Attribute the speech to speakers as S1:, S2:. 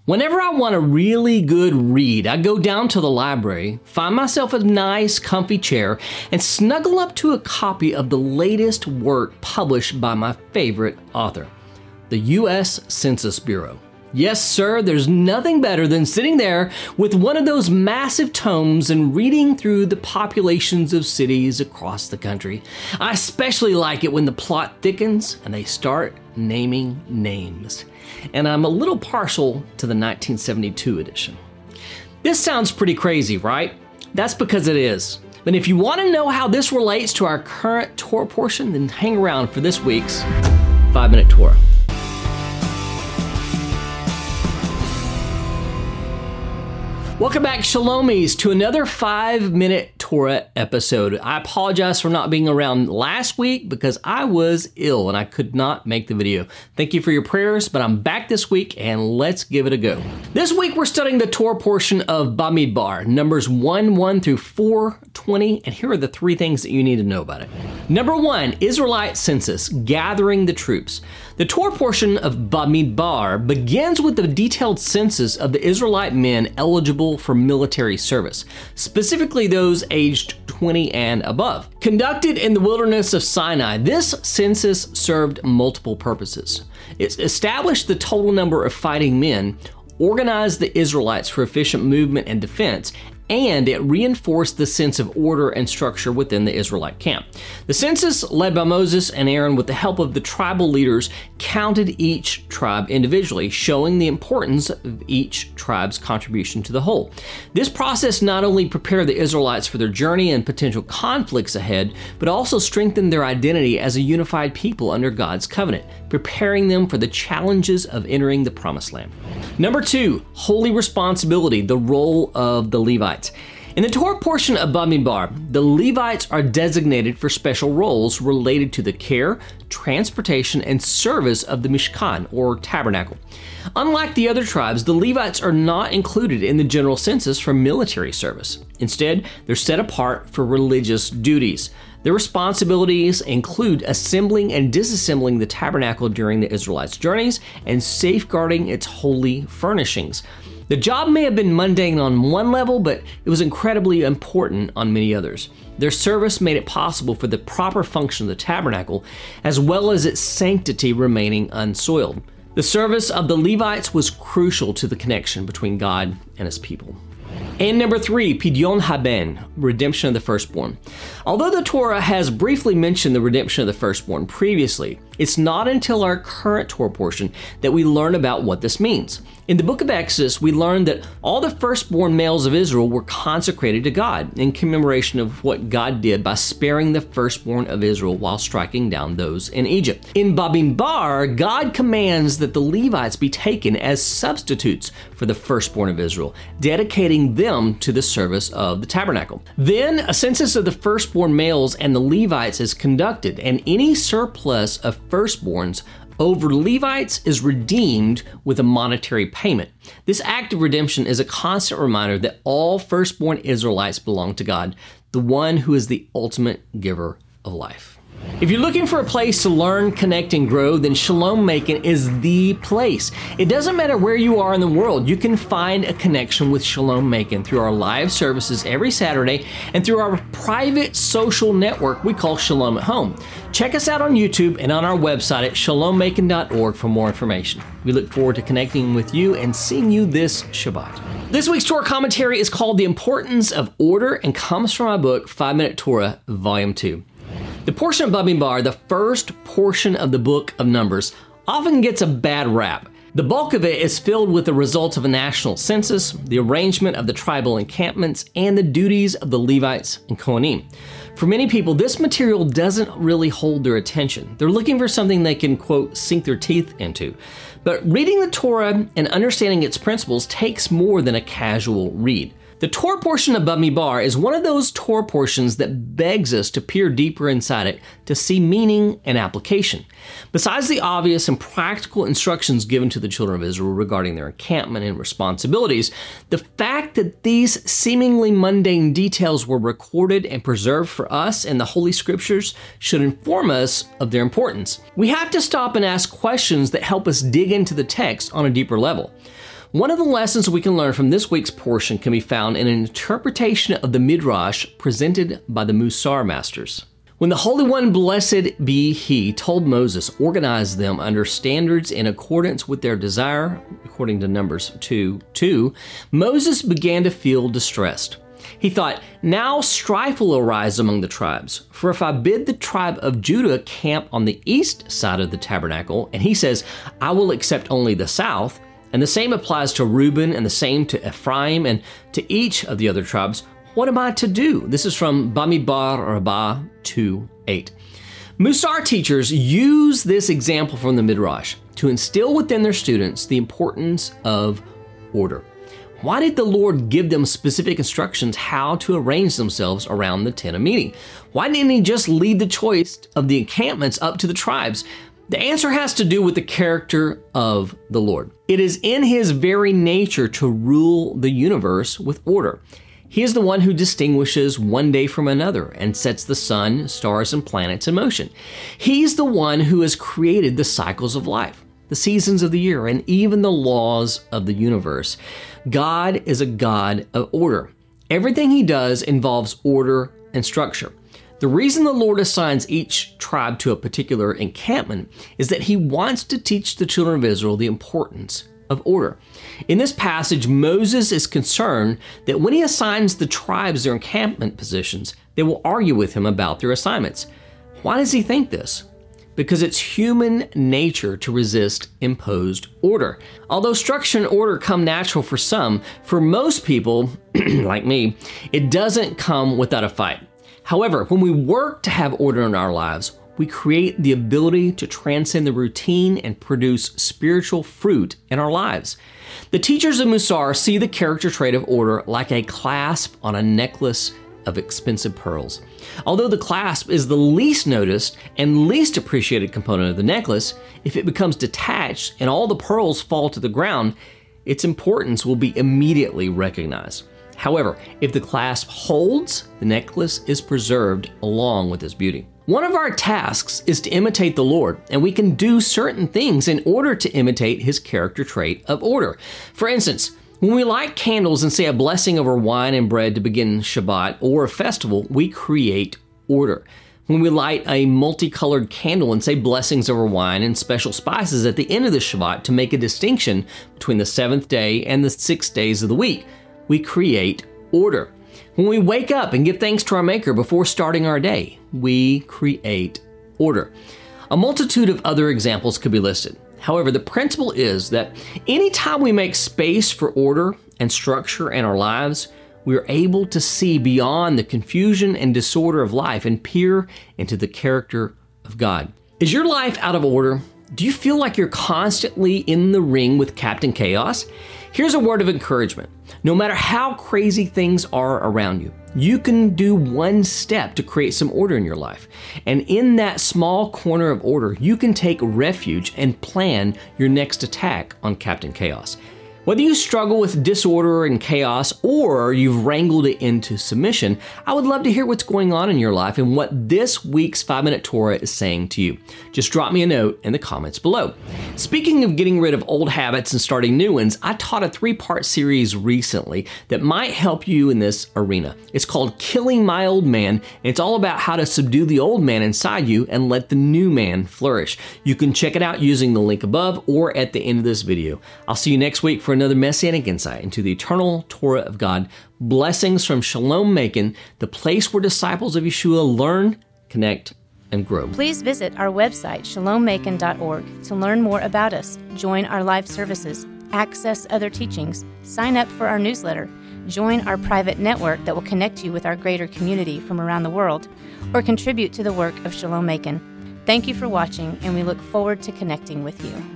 S1: Whenever I want a really good read, I go down to the library, find myself a nice, comfy chair, and snuggle up to a copy of the latest work published by my favorite author, the U.S. Census Bureau. Yes, sir, there's nothing better than sitting there with one of those massive tomes and reading through the populations of cities across the country. I especially like it when the plot thickens and they start naming names. And I'm a little partial to the 1972 edition. This sounds pretty crazy, right? That's because it is. But if you want to know how this relates to our current Torah portion, then hang around for this week's 5-Minute Torah. Welcome back, Shalomies, to another 5-Minute Torah episode. I apologize for not being around last week because I was ill and I could not make the video. Thank you for your prayers, but I'm back this week and let's give it a go. This week we're studying the Torah portion of Bamidbar, Numbers 1 through 4:20, and here are the 3 things that you need to know about it. Number 1, Israelite census, gathering the troops. The Torah portion of Bamidbar begins with the detailed census of the Israelite men eligible for military service, specifically those aged 20 and above. Conducted in the wilderness of Sinai, this census served multiple purposes. It established the total number of fighting men, organized the Israelites for efficient movement and defense, and it reinforced the sense of order and structure within the Israelite camp. The census, led by Moses and Aaron with the help of the tribal leaders, counted each tribe individually, showing the importance of each tribe's contribution to the whole. This process not only prepared the Israelites for their journey and potential conflicts ahead, but also strengthened their identity as a unified people under God's covenant, preparing them for the challenges of entering the Promised Land. Number 2, holy responsibility, the role of the Levites. In the Torah portion of Bamidbar, the Levites are designated for special roles related to the care, transportation, and service of the Mishkan, or tabernacle. Unlike the other tribes, the Levites are not included in the general census for military service. Instead, they're set apart for religious duties. Their responsibilities include assembling and disassembling the tabernacle during the Israelites' journeys and safeguarding its holy furnishings. The job may have been mundane on one level, but it was incredibly important on many others. Their service made it possible for the proper function of the tabernacle, as well as its sanctity remaining unsoiled. The service of the Levites was crucial to the connection between God and his people. And number 3, Pidyon Haben, redemption of the firstborn. Although the Torah has briefly mentioned the redemption of the firstborn previously, it's not until our current Torah portion that we learn about what this means. In the book of Exodus, we learned that all the firstborn males of Israel were consecrated to God in commemoration of what God did by sparing the firstborn of Israel while striking down those in Egypt. In Bamidbar, God commands that the Levites be taken as substitutes for the firstborn of Israel, dedicating them to the service of the tabernacle. Then a census of the firstborn males and the Levites is conducted, and any surplus of firstborns over Levites is redeemed with a monetary payment. This act of redemption is a constant reminder that all firstborn Israelites belong to God, the one who is the ultimate giver of life. If you're looking for a place to learn, connect, and grow, then Shalom Macon is the place. It doesn't matter where you are in the world, you can find a connection with Shalom Macon through our live services every Saturday and through our private social network we call Shalom at Home. Check us out on YouTube and on our website at shalommacon.org for more information. We look forward to connecting with you and seeing you this Shabbat. This week's Torah commentary is called The Importance of Order and comes from my book, 5-Minute Torah, Volume 2. The portion of Bamidbar, the first portion of the book of Numbers, often gets a bad rap. The bulk of it is filled with the results of a national census, the arrangement of the tribal encampments, and the duties of the Levites and Kohanim. For many people, this material doesn't really hold their attention. They're looking for something they can, quote, sink their teeth into. But reading the Torah and understanding its principles takes more than a casual read. The Torah portion of Bamidbar is one of those Torah portions that begs us to peer deeper inside it to see meaning and application. Besides the obvious and practical instructions given to the children of Israel regarding their encampment and responsibilities, the fact that these seemingly mundane details were recorded and preserved for us in the Holy Scriptures should inform us of their importance. We have to stop and ask questions that help us dig into the text on a deeper level. One of the lessons we can learn from this week's portion can be found in an interpretation of the Midrash presented by the Musar masters. When the Holy One, blessed be He, told Moses, organize them under standards in accordance with their desire, according to Numbers 2:2, Moses began to feel distressed. He thought, now strife will arise among the tribes. For if I bid the tribe of Judah camp on the east side of the tabernacle, and he says, I will accept only the south, and the same applies to Reuben and the same to Ephraim and to each of the other tribes, what am I to do? This is from Bamidbar Rabbah 2:8. Musar teachers use this example from the Midrash to instill within their students the importance of order. Why did the Lord give them specific instructions how to arrange themselves around the tent of meeting? Why didn't He just leave the choice of the encampments up to the tribes? The answer has to do with the character of the Lord. It is in His very nature to rule the universe with order. He is the one who distinguishes one day from another and sets the sun, stars, and planets in motion. He's the one who has created the cycles of life, the seasons of the year, and even the laws of the universe. God is a God of order. Everything He does involves order and structure. The reason the Lord assigns each tribe to a particular encampment is that He wants to teach the children of Israel the importance of order. In this passage, Moses is concerned that when he assigns the tribes their encampment positions, they will argue with him about their assignments. Why does he think this? Because it's human nature to resist imposed order. Although structure and order come natural for some, for most people, like me, it doesn't come without a fight. However, when we work to have order in our lives, we create the ability to transcend the routine and produce spiritual fruit in our lives. The teachers of Musar see the character trait of order like a clasp on a necklace of expensive pearls. Although the clasp is the least noticed and least appreciated component of the necklace, if it becomes detached and all the pearls fall to the ground, its importance will be immediately recognized. However, if the clasp holds, the necklace is preserved along with its beauty. One of our tasks is to imitate the Lord, and we can do certain things in order to imitate His character trait of order. For instance, when we light candles and say a blessing over wine and bread to begin Shabbat or a festival, we create order. When we light a multicolored candle and say blessings over wine and special spices at the end of the Shabbat to make a distinction between the seventh day and the 6 days of the week, we create order. When we wake up and give thanks to our Maker before starting our day, we create order. A multitude of other examples could be listed. However, the principle is that anytime we make space for order and structure in our lives, we are able to see beyond the confusion and disorder of life and peer into the character of God. Is your life out of order? Do you feel like you're constantly in the ring with Captain Chaos? Here's a word of encouragement. No matter how crazy things are around you, you can do one step to create some order in your life. And in that small corner of order, you can take refuge and plan your next attack on Captain Chaos. Whether you struggle with disorder and chaos or you've wrangled it into submission, I would love to hear what's going on in your life and what this week's 5-Minute Torah is saying to you. Just drop me a note in the comments below. Speaking of getting rid of old habits and starting new ones, I taught a 3-part series recently that might help you in this arena. It's called Killing My Old Man, and it's all about how to subdue the old man inside you and let the new man flourish. You can check it out using the link above or at the end of this video. I'll see you next week for another messianic insight into the eternal Torah of God. Blessings from Shalom Macon, the place where disciples of Yeshua learn, connect, and grow.
S2: Please visit our website, shalommacon.org, to learn more about us, join our live services, access other teachings, sign up for our newsletter, join our private network that will connect you with our greater community from around the world, or contribute to the work of Shalom Macon. Thank you for watching, and we look forward to connecting with you.